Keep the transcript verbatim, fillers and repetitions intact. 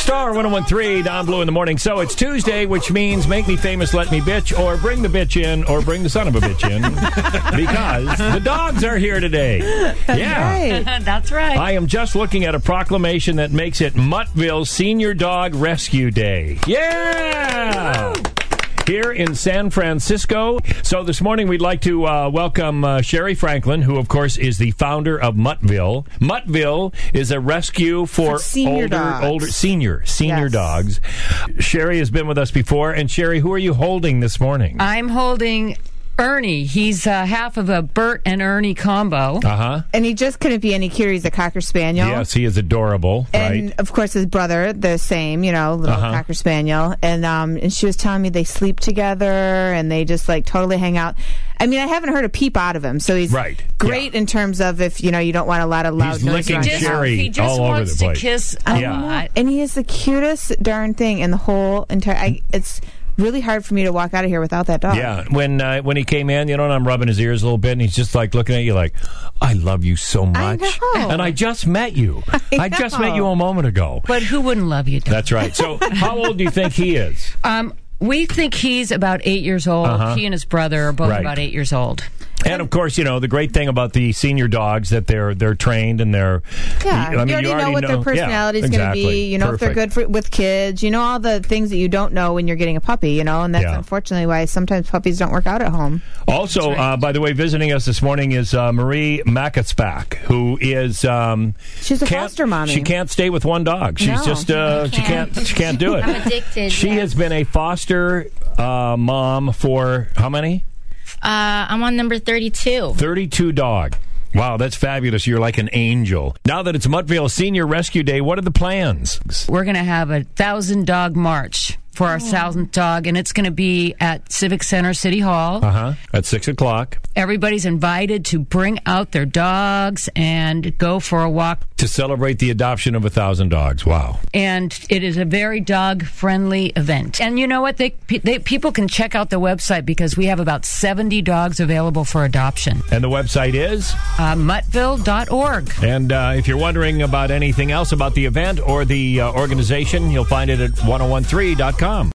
Star one oh one three, Don Blue in the morning. So it's Tuesday, which means make me famous, let me bitch, or bring the bitch in, or bring the son of a bitch in, because the dogs are here today. That's yeah, right. That's right. I am just looking at a proclamation that makes it Muttville Senior Dog Rescue Day. Yeah! Here in San Francisco. So this morning we'd like to uh, welcome uh, Sherry Franklin, who of course is the founder of Muttville. Muttville is a rescue for, For senior older, dogs. older senior senior Yes. dogs. Sherry has been with us before, and Sherry, who are you holding this morning? I'm holding Ernie. He's uh, half of a Bert and Ernie combo. Uh huh. And he just couldn't be any cuter. He's a Cocker Spaniel. Yes, he is adorable. And, right. of course, his brother, the same, you know, little Uh-huh. Cocker Spaniel. And um, and she was telling me they sleep together and they just, like, totally hang out. I mean, I haven't heard a peep out of him, so he's Right. great Yeah. in terms of if, you know, you don't want a lot of loud He's noise licking around your Just- house. Sherry he just all over wants the place. to kiss a I Yeah. know. lot. And he is the cutest darn thing in the whole entire... I, it's really hard for me to walk out of here without that dog. Yeah, when uh, when he came in, you know, and I'm rubbing his ears a little bit, and he's just like looking at you like, I love you so much. know. And I just met you. I, I just know. met you a moment ago. But who wouldn't love you, Don? That's right. So how old do you think he is? Um, we think he's about eight years old. Uh-huh. He and his brother are both Right. about eight years old. And of course, you know, the great thing about the senior dogs that they're they're trained and they're Yeah, I mean, you already know what their personality is yeah, going to exactly. be. You know if they're Perfect. good for, with kids. You know all the things that you don't know when you're getting a puppy. You know, and that's Yeah. unfortunately why sometimes puppies don't work out at home. Also, That's right. uh, by the way, visiting us this morning is uh, Marie Macketspach, who is um, She's a can't- foster mommy. She can't stay with one dog. She's No. just uh, she can't she can't do it. I'm addicted. She yes. has been a foster uh, mom for how many? Uh, I'm on number thirty-two. thirty-two dog. Wow, that's fabulous. You're like an angel. Now that it's Muttville Senior Rescue Day, what are the plans? We're going to have a thousand dog march for Oh. our thousandth dog, and it's going to be at Civic Center City Hall. Uh-huh. At six o'clock. Everybody's invited to bring out their dogs and go for a walk. To celebrate the adoption of a thousand dogs. Wow. And it is a very dog-friendly event. And you know what? They, they people can check out the website because we have about seventy dogs available for adoption. And the website is? Uh, muttville dot org. And uh, if you're wondering about anything else about the event or the uh, organization, you'll find it at ten thirteen dot com.